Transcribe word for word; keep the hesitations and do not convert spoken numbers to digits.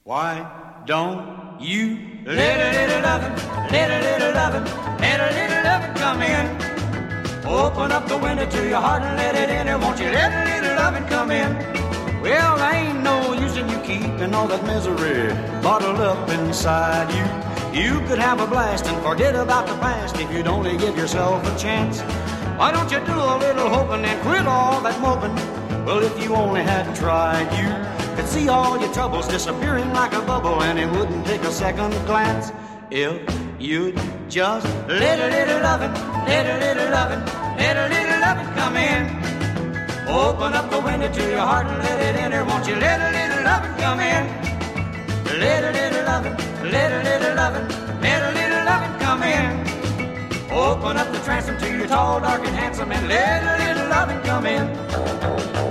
Why don't you let a little lovin', let a little lovin', let a little lovin' come in? Open up the window to your heart and let it in. And won't you let a little lovin' come in? Well, there ain't no use in you keeping all that misery bottled up inside you. You could have a blast and forget about the past if you'd only give yourself a chance. Why don't you do a little hoping and quit all that moping? Well, if you only had tried, you could see all your troubles disappearing like a bubble, and it wouldn't take a second glance if you'd just let a little lovin', let a little lovin', let a little lovin' come in. Open up the window to your heart and let it in. Or won't you let a little lovin' come in? Let a little lovin', let a little lovin', let a little lovin' come in. Open up the transom to your tall, dark, and handsome, and let a little lovin' come in.